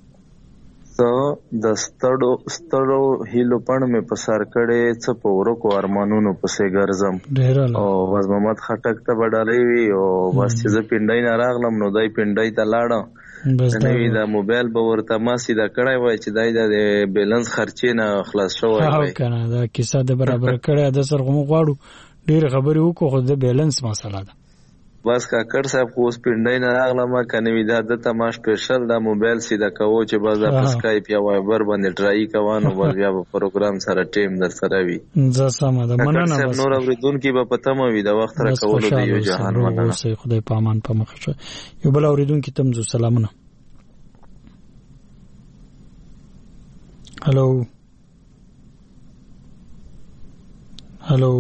[SPEAKER 18] څه د ستړو ستړو هیلو پڼ مې په سر کړی، څه په ورکو ارمانونو پسې ګرځم. او باز محمد خټک ته به ډالۍ وي. او بس چې زه پنډۍ نه راغلم نو دی پنډۍ ته لاړم، نوي دا موبایل به ورته ما سیده کړی وای چې دی د بیلنس خرچې نه خلاص شوی وای.
[SPEAKER 1] کنه دا کیسه د برابر کړی د سر غو غواړو ډېر خبرې وکړو، خو د بیلنس مسله ده.
[SPEAKER 18] بس کاکړ صاحب خو اوس پنډۍ نه راغلم، کنه وی دا د ته ما سپیشل دا موبایل سیده کوو چې بس دا په سکایپ یا وایبر باندې ټرای کوو، بس بیا په پروګرام سره ټیم در سره وي.
[SPEAKER 1] زه سمه ده، مننه.
[SPEAKER 18] بس نور اوریدونکو به پته مو وي د وخت را کولو د یو جهان مننه.
[SPEAKER 1] اوسې خدای په امان په مخ شه. یو بل اوریدونکو تم زو سلامونه. هالو هالو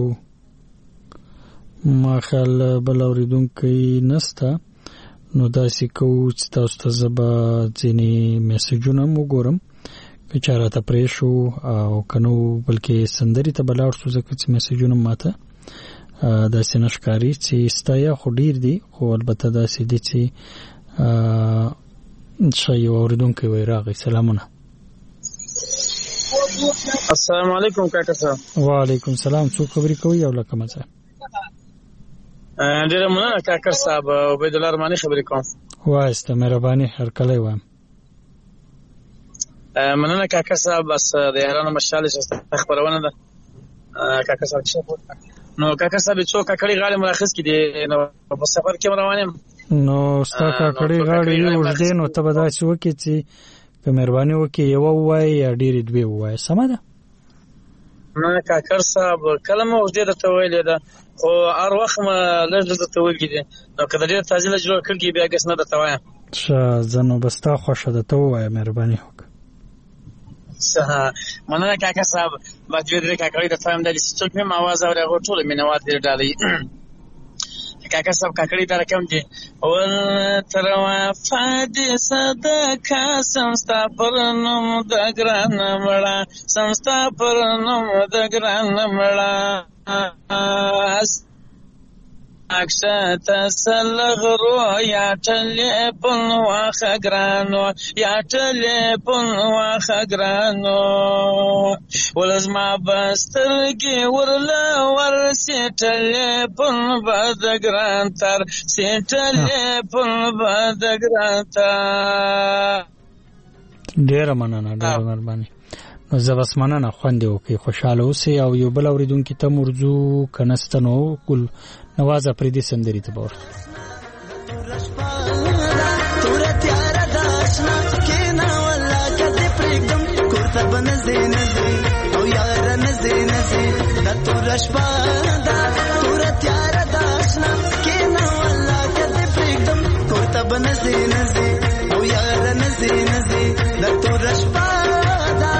[SPEAKER 1] ما خیال بل اوریدونکي نسته، نو داسې کوو چې تاسو ته زه به ځینې میسجونه هم وګورم که چا راته پرې شو، او که نو بلکې سندرې ته به لاړ شو، ځکه چې میسجونه ماته داسې نه ښکاري چې ستایه خو ډېر دي، خو البته داسې دي چې ښه یو اوریدونکی وی راغی. سلامونه.
[SPEAKER 19] السلام علیکم کاکا صاحب.
[SPEAKER 1] وعلیکم السلام، څوک خبرې کوي او لکه مڅه؟
[SPEAKER 19] ډیره مننه کاکر صاحب، عبید الله رحماني خبرې کوم.
[SPEAKER 1] وایست، مهرباني، هرکلی وایم.
[SPEAKER 19] مننه کاکر صاحب. بس د یارانو مشال چې خبرونه ده کاکر صاحب. نو کاکر صاحب څو کاکړي غاړي مراخص کې دي، نو په سفر کې روان یم.
[SPEAKER 1] نو ستا کاکړي غاړي ورځي، نو ته به داسې وکړې چې که مهرباني وکړې یوه ووایې یا ډېرې دوې ووایې، سمه ده؟
[SPEAKER 19] نه کاکر صاحب کله مو ډېر درته ویلې ده، خو هر وخت ما لږ لږ درته ویلي دي، نو که د ډېر تعجیله جوړ کړي بیا ګس نه درته وایم.
[SPEAKER 1] ښه، زه نو به ستا خوښه ده، ته ووایه مهرباني وکړه.
[SPEAKER 19] ښه، مننه کاکر صاحب. باید دوې درې کاکړۍ درته وایم، دا چې څوک مې م اواز اوري هغه ټول مینهوال دي ډالۍ. کاکر صاحب کاکړۍ دا رقم دي: ول تر وفا دې صدقه سم ستا پر نوم د ګرانه مړه، سم ستا پر نوم د ګرانه مړه، اکشته سلغرو یا ټلیفون واخه ګرانو، یا ټلیفون واخه ګرانو، ولزما بسترګې ورله ورسې ټلیفون به د ګران تر، سې ټلیفون به د ګران تر.
[SPEAKER 1] ډېره مننه، ډېره مهرباني. نو زه بس مننه، خوندې وکړئ، خوشحاله اوسئ. او یو بل اورېدونکي ته مرځو که نسته نو ګل نواز اپریدي سندرې ته به ورته. توره تیاره ده اشنا کښېنه والله که دې پرېږدم کور ته به نه ځې نه ځې او یاره نه ځې نه ځې دا توره شپه ده توره تیاره ده اشنا کښېنه والله که دې پرېږدم کور ته به نه ځې نه ځې او یاره نه ځې نه ځې دا توره شپه ده.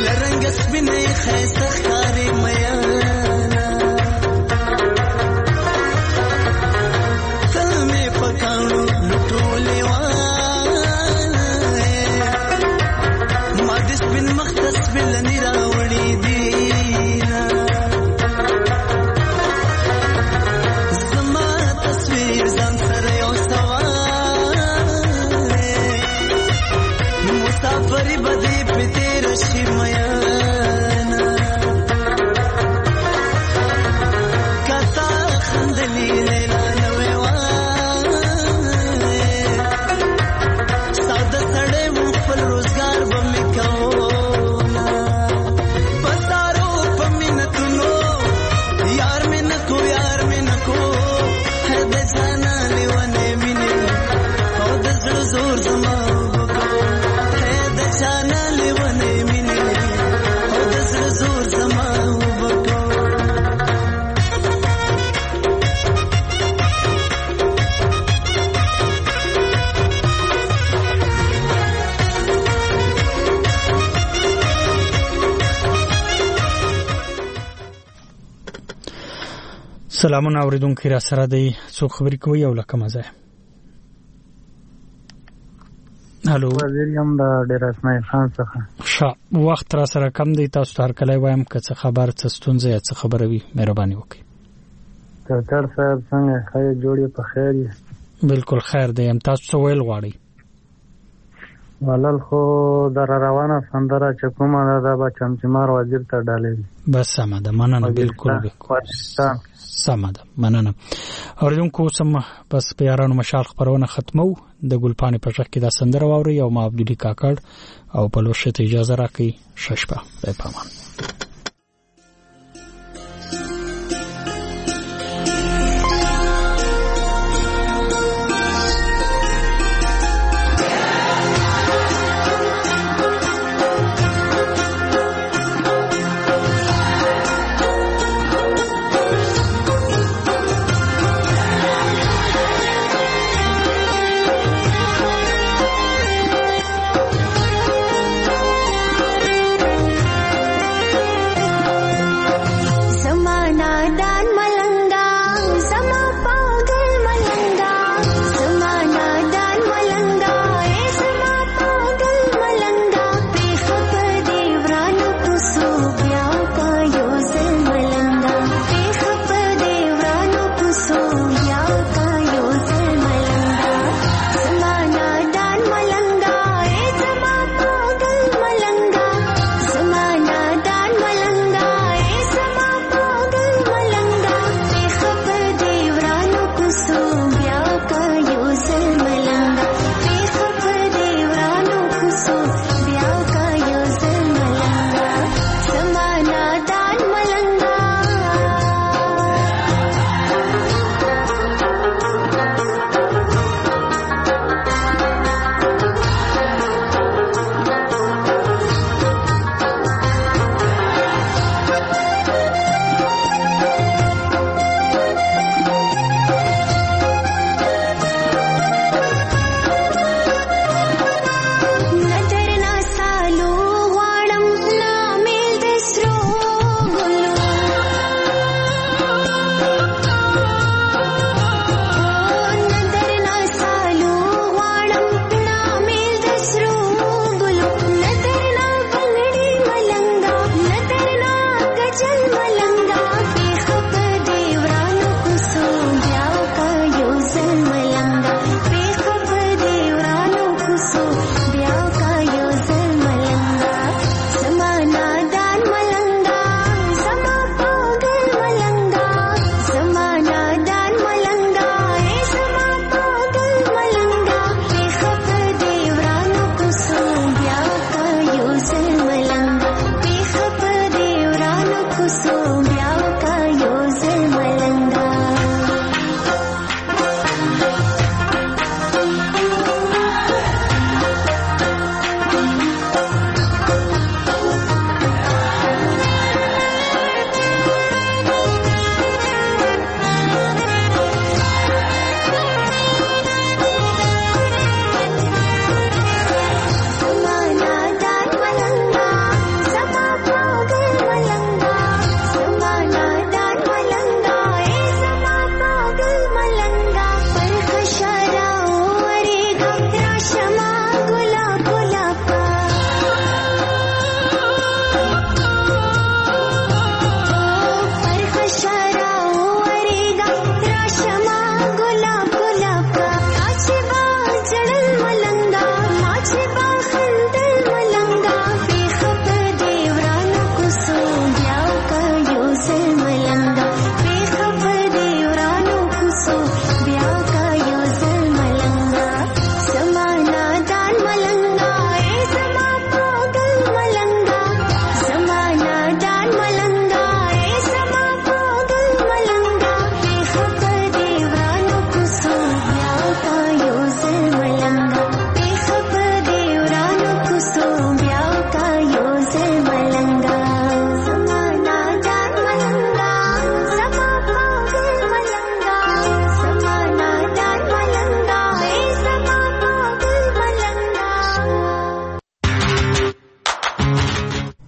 [SPEAKER 11] ولرنګ سپینې خیسته ښکارې میانا تل مې په کاڼو لټولې وای ما د سپین مخ ته سپلنې راوړې دي زما تصویر ځان سره یو سوال مسافرې به دې په تېره شي میانا که تا خندلې لیلا نوې وای ساده سړی وم خپل روزګار به مې کوله په سارو په منتونو یار مې نه کو یار مې نه کو هر د جانا لیونې مینې او د زړه زور زما وکړو هر د جانا لیونې مینې او د زړه زور زما وکړو
[SPEAKER 1] سلامونه اوریدونکو را سره دی څو خبرې کوي او لکه مزه هالو
[SPEAKER 20] وزیر یم د ډیر اسماعیل خان څخه
[SPEAKER 1] ښه وخت را سره کم دی تاسو ته هر کله وایم که څه خبر څه ستونزه یا څه خبره وي مهرباني وکړئ
[SPEAKER 20] کاکړ صاحب څنګه خیر جوړې په خیر یې
[SPEAKER 1] بالکل خیر دی یم تاسو څه ویل غواړئ
[SPEAKER 20] ولل خو در روانه سندره چې کومه ده دا به چمچمار وزیر ته ډالې
[SPEAKER 1] بس سمه ده مننه بالکل بالکل سمه ده مننه اوریدونکو سم بس په یارانو مشال خبرونه ختمو د ګلپانې په ځخ کې دا سندره واوري او ما عبدالله کاکړ او په لوشته اجازه راکړي ششپه په پامان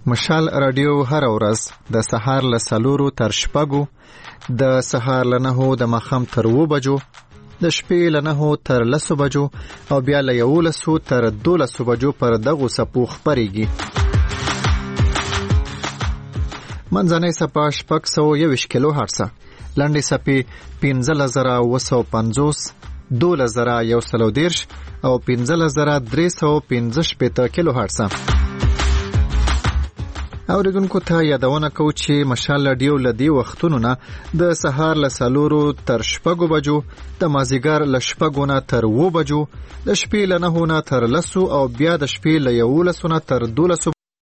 [SPEAKER 5] مشال رادیو هر ورځ د سهار له څلورو تر شپږو، د سهار له نهو د ماښام تر اووه بجو، د شپې له نهو تر لسو بجو او بیا له یولسو تر دولسو بجو پر دغو څپو خپرېږي. منځنۍ څپه شپږ سوه یوویشت کیلو هرټزه، لنډې څپې پنځلس زره اووه سوه پنځوس، دولس زره یو سل او دېرش او پنځلس زره درې سوه پنځه شپېته کیلو هرټزه. اوریدونکو ته یادونه کوو چې مشال رادیو له دې وختونو نه د سهار له څلورو تر شپږو بجو، د مازدیګر له شپږو نه تر اووه بجو، د شپې له نهو نه تر لسو او بیا د شپې له یولسو نه تر دولسو